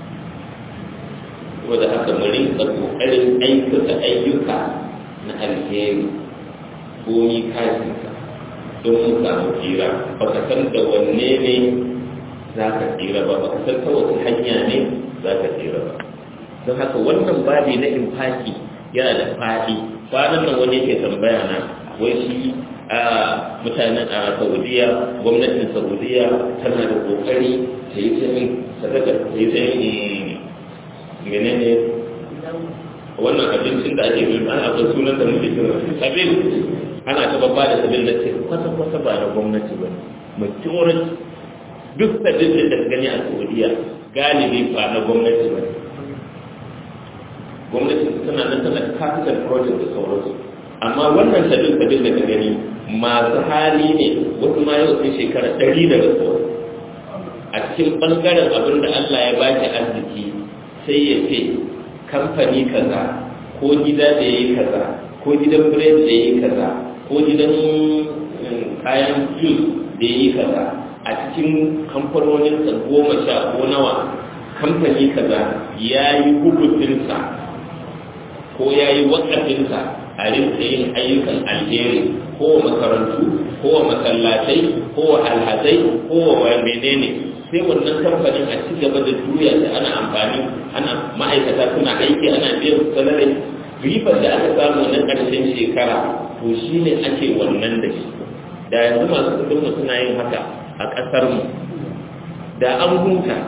saboda haka mu rinka kokarin aikata ayyuka na alheri komi kashinka don mu samu tsira ba ka san da wanne ne za ka tsira ba ba ka san ta wata hanya ne za ka tsira ba don haka wannan babi na infaki yana da faɗi kwanan nan wani yake tambaya na wai shi a mutanen a saudiya gwamnatin saudiya tana da kokari ta yi ta yin sadaka ta yi ta yin menene wannan abincin da ake yi ana akwai sunan da muke kira sabil ana ta babba da sabil na ce kwata kwata ba na gwamnati ba majority duk sabil da ta gani a saudiya galibi ba na gwamnati ba gwamnati tana nan tana capital project da sauransu amma wannan sabil da ta gani masu hali ne wasu ma yau sun shekara 100 da rasuwa a cikin ɓangaren abin da Allah ya ba ki arziki sai ya ce kamfani kaza ko gida da ya yi kaza ko gidan biredi da ya yi kaza ko gidan kayan juice da yi kaza a cikin kamfanoninsa 10 ko nawa kamfani kaza ya yi hukufinsa ko ya yi wakafinsa a rinka yin ayyukan alheri ko makarantu ko masallatai ko alhazai ko menene sai wannan kamfanin a ci gaba da juya da ana amfani ana ma'aikata suna aiki ana biyan salarin ribar da aka samu na ƙarshen shekara to shi ne ake wannan da shi da yanzu masu kudin suna yin haka a ƙasarmu da an huta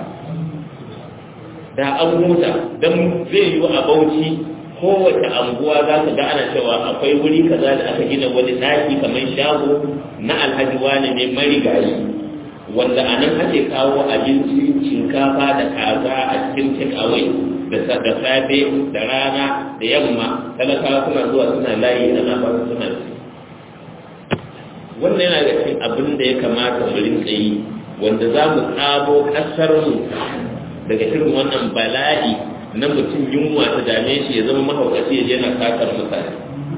don zai yi a Bauchi kowace anguwa za ka ga ana cewa akwai wuri kaza da aka gina wani ɗaki kamar shago na alhaji wani ne marigayi wanda a nan ake kawo abinci shinkafa da kaza a cikin take away da safe da rana da yamma talakawa suna zuwa suna layi ana ba su suna ci wannan yana da cikin abin da ya kamata mu rinka yi wanda za mu tsabo ƙasarmu daga irin wannan bala'i na mutum yunwa ta dame shi ya zama mahaukaci ya je na kakar mutane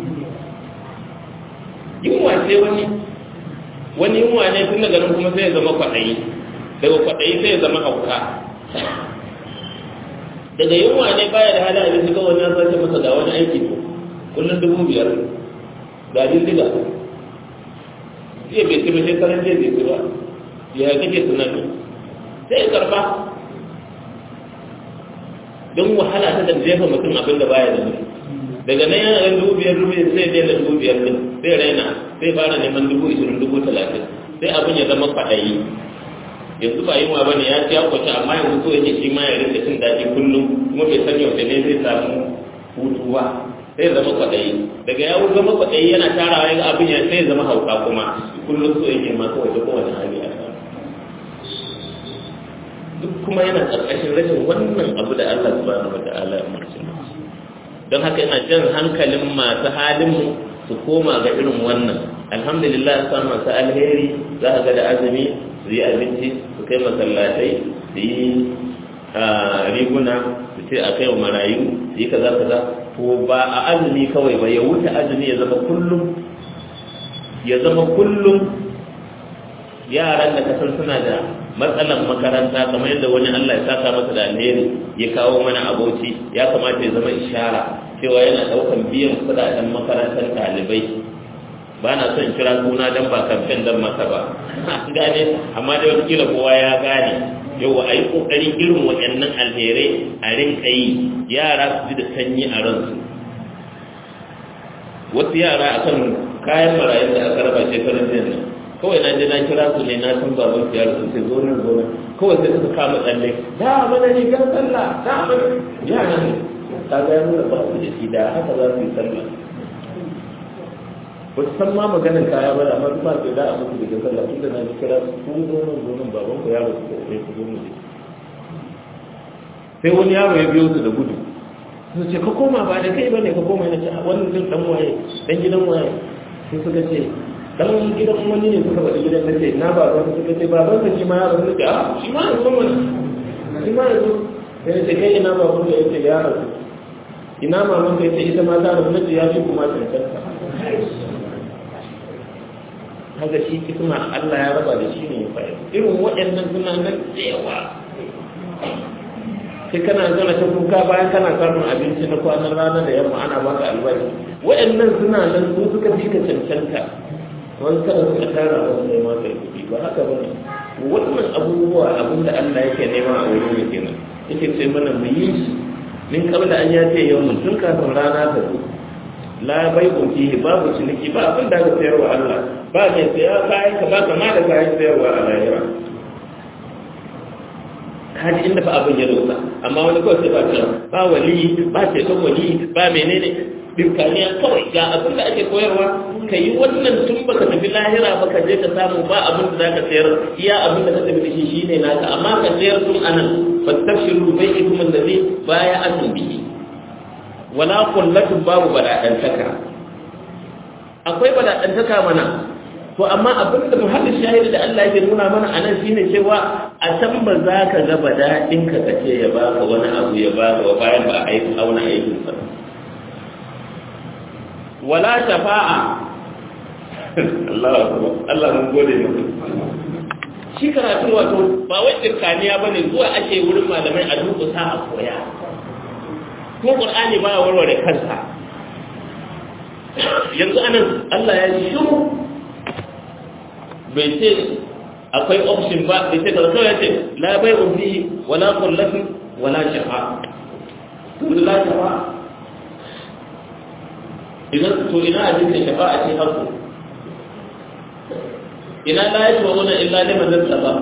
yunwa sai wani yunwa ne tun daga nan kuma sai ya zama kwaɗayi daga kwaɗayi sai ya zama hauka daga yunwa ne baya da hada abin shiga wani sace masa ga wani aiki ko kullum 5,000 ga dindiga zai bai ci ba shekaran zai bai ci ba ya kake tunani sai ya karba don wahala ta da jefa mutum abin da baya da mutum daga nan yana ɗan 5,000 sai daina 5,000 din sai raina sai fara neman 20,000 30,000 sai abin ya zama kwaɗayi yanzu ba yunwa ba ne ya ci ya kwace amma yanzu so yake shi ma ya rinka cin daɗi kullum kuma bai san yaushe ne zai samu hutu ba sai ya zama kwaɗayi daga ya zama kwaɗayi yana tarawa ya abin ya sai ya zama hauka kuma kullum so yake ma kawai ta kowane hali a samu duk kuma yana ƙarƙashin rashin wannan abu da Allah subhanahu wata'ala ya umarci don haka yana jan hankalin masu halin su koma ga irin wannan alhamdulillah an samu masu alheri za a ga da azumi su yi abinci su kai masallatai su yi riguna su ce a kai wa marayu su yi kaza kaza to ba a azumi kawai ba ya wuce azumi ya zama kullum yaran da kasar suna da matsalan makaranta kamar yadda wani Allah ya saka masa da alheri ya kawo mana aboci ya kamata ya zama ishara cewa yana daukan biyan kudaden makarantar ɗalibai ba na son kira suna don ba kamfen don masa ba gane amma da wata kila kowa ya gane yau a yi ƙoƙari irin waɗannan alherai a rinka yi yara su ji da sanyi a ransu wasu yara akan kayan marayun da aka raba shekarun jiya kawai na je na kira su ne na san baban su yaro sai zo nan kawai sai suka kama tsalle da mana rigar sallah da mana yara ne ta ga yanzu da ba su da shi da haka za su yi sallah ba su san ma maganin kaya ba da amma su ba su da a musu rigar sallah tunda na ji kira su kun zo nan baban ku yaro su kai su zo mu je sai wani yaro ya biyo su da gudu su ce ka koma ba da kai ba ne ka koma yana ce wannan din dan waye dan gidan waye sai suka ce dan gidan wani ne suka bada gidan nace na baban su suka ce baban ka shi ma ya rasu ce a shi ma ya zo mana shi ma ya zo sai ce kai ina baban ka yace ya rasu ina maman ka yace ita ma ta rasu nace ya fi kuma cancanta haka shi kisma Allah ya raba da shi ne fa irin waɗannan suna nan cewa sai kana zana ta kuka bayan kana samun abinci na kwanan rana da yamma ana baka albashi waɗannan suna nan su suka fi ka cancanta wani kada suka tara wasu ne ma kai kuɗi ba haka ba ne wannan abubuwa abin da Allah yake nema a wurin mu kenan yake ce mana mu yi shi min kabla an ya ce yau tun kafin rana ta zo la bai fihi babu ciniki ba abin da ka sayarwa Allah ba mai saya kayan ka ba kama da kayan sayarwa a lahira kaji inda fa abin ya dosa amma wani kawai sai ba ta ba wali ba ce kan wali ba menene birkaniya kawai ga abin da ake koyarwa ka yi wannan tun baka tafi lahira ba ka je ka samu ba abin da zaka sayar iya abin da ka tafi da shi shine naka amma ka sayar tun anan fastabshiru bai'ikum allazi bay'atum bihi wala kullatun babu bada'antaka akwai bada'antaka mana to amma abin da muhaddis shahidi da Allah yake nuna mana anan shine cewa a san ba za ka ga bada'in ka kace ya baka wani abu ya baka wa bayan ba aiki auna aikin sa wala shafa'a Allah mun gode maka shi karatu wato ba wai dirkaniya bane zuwa ake wurin malamai a dukusa a koya ko Qur'ani ba ya warware kansa yanzu anan Allah ya yi shiru bai ce akwai option ba bai ce kawai ya ce la bai'u fi wala qullatu wala shafa la shafa idan to ina abin da shafa'a ce harku ina la yashfa'una illa liman nasaba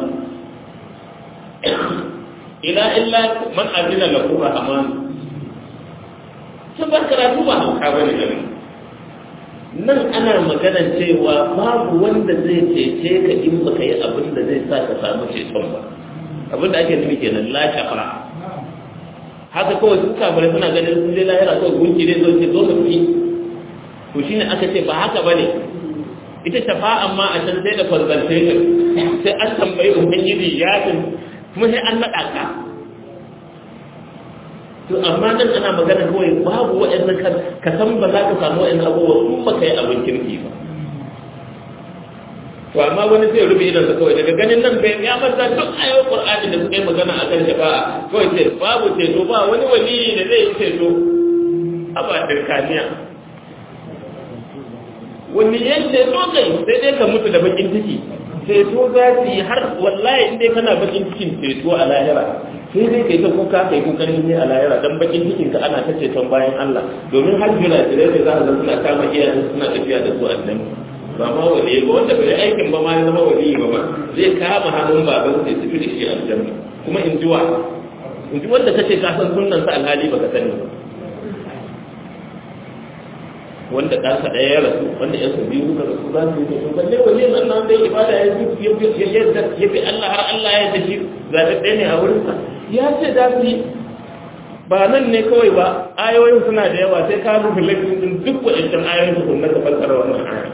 illa man azina lahu rahman sun ba karatu ba hauka bane gani nan ana magana cewa babu wanda zai cece ka in baka yi abin da zai sa ka samu ceton ba abin da ake nufi kenan la shafa haka kawai su kafirai suna ganin sun je lahira kawai gunki ne zo ce zo mu fi to shine aka ce ba haka bane ita shafa'an ma a can sai da consultation sai an tambayi ubangiji ya tin kuma sai an nada ka to amma nan ana magana kawai babu wa'annan ka san ba za ka samu wa'annan abubuwa in ba kai abin kirki ba to amma wani sai rubi idan kawai daga ganin nan bai ya manza duk ayoyin Qur'ani da suka yi magana akan shafa'a kawai sai babu ceto ba wani wali da zai yi ceto a ba dirkaniya wani yadda so kai sai dai ka mutu da bakin ciki ceto za su yi har wallahi in dai kana bakin cikin ceto a lahira sai dai kai ta kuka kai kukan ne a lahira dan bakin cikin ka ana ta ceton bayan Allah domin har jira da za a zama suna kama iyayen suna tafiya da su annabi ba ma wali ba wanda bai aikin ba ma ya zama wali ba ma zai kama hannun baban sai tafi da shi aljanna kuma in ji wanda kace ka san sunnan sa alhali baka sani ba wanda ɗansa ɗaya ya rasu wanda yansa biyu suka rasu za su yi to balle balle nan dai ibada ya fi Allah har Allah ya da shi zaɓaɓɓe ne a wurinsa ya ce za su yi ba nan ne kawai ba ayoyin suna da yawa sai ka rufe laifin din duk waɗancan ayoyin su kun naka fassara wannan aya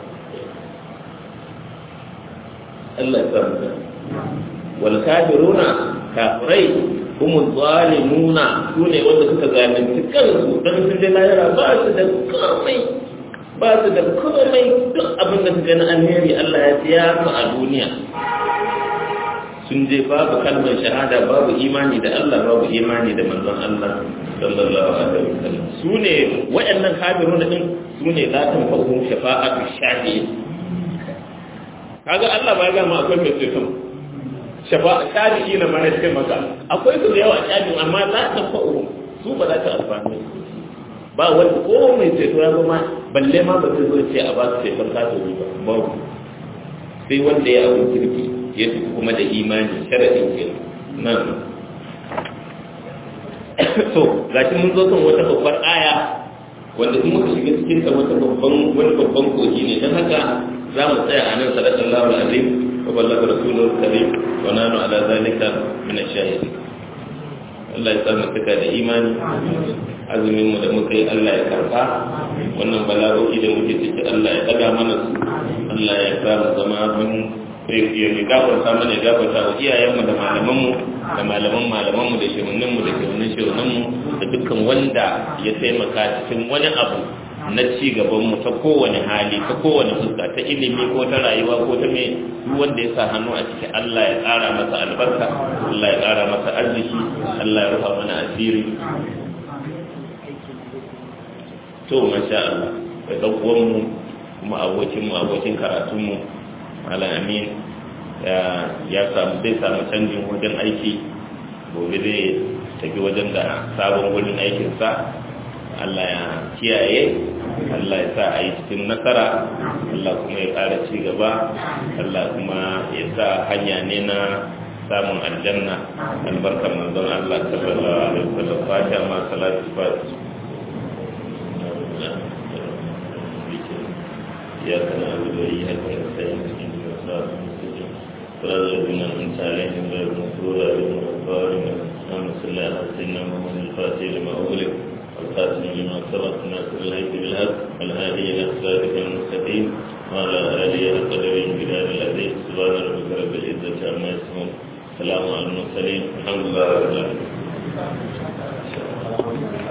Allah ya samu da wal kafiruna kafirai kuma zalimuna su ne wanda suka zalunci kansu don sun je lahira ba su da komai duk abin da suka na alheri Allah ya siya su a duniya sun je babu kalmar shahada babu imani da Allah babu imani da manzon Allah sallallahu alaihi wasallam su ne waɗannan kafirun din su ne la tanfa'u shafa'atu shafi'in kaga Allah ba ya ga ma akwai mai ceton shafi'i na mana cikin maka akwai su da yawa shafi'in amma la tanfa'u su ba za ta amfani ba wanda ko mai ceto ya zama balle ma ba zai zo ce a ba su ceton kafiri ba babu sai wanda ya abu kirki ya fi kuma da imani sharadin ke nan so gashi mun zo kan wata babbar aya wanda in muka shiga cikin ta wani babban kogi ne don haka za mu tsaya a nan sallallahu alaihi wa ballaga rasulul karim wa nanu ala zalika min ash-shahidin Allah ya samu tuka da imani azumin mu da muka yi Allah ya karba wannan bala'o'i da muke ciki Allah ya daga mana su Allah ya sa mu zama mun ya gafarta mana ya gafarta wa iyayenmu da malamanmu da malamanmu da shehuninmu da shehuninmu da dukkan wanda ya taimaka cikin wani abu na ci gaban mu ta kowane hali ta kowane fuska ta ilimi ko ta rayuwa ko ta me duk wanda ya sa hannu a ciki Allah ya ƙara masa albarka Allah ya ƙara masa arziki Allah ya rufa mana asiri to masha Allah da ɗaukuwan mu kuma abokin karatun mu Malam Amin ya samu zai samu canjin wajen aiki gobe zai tafi wajen da sabon wurin aikinsa Allah ya kiyaye Allah ya sa a yi cikin nasara Allah kuma ya ƙara ci gaba Allah kuma ya sa hanya ne na samun aljanna albarkar manzon Allah sallallahu alaihi wasallam fatiha ma salatu fatiha ya kana da ya kana sai فالذين أنت عليهم غير المغضوب عليهم ولا الضالين اللهم صل على سيدنا محمد الفاتح لما أغلق والخاتم لما سبق ناصر الهدي بالحق والهادي إلى صراطك المستقيم وعلى آله وقدره بلاد العزيز سبحان ربك رب العزة عما يصفون سلام على المرسلين الحمد لله رب العالمين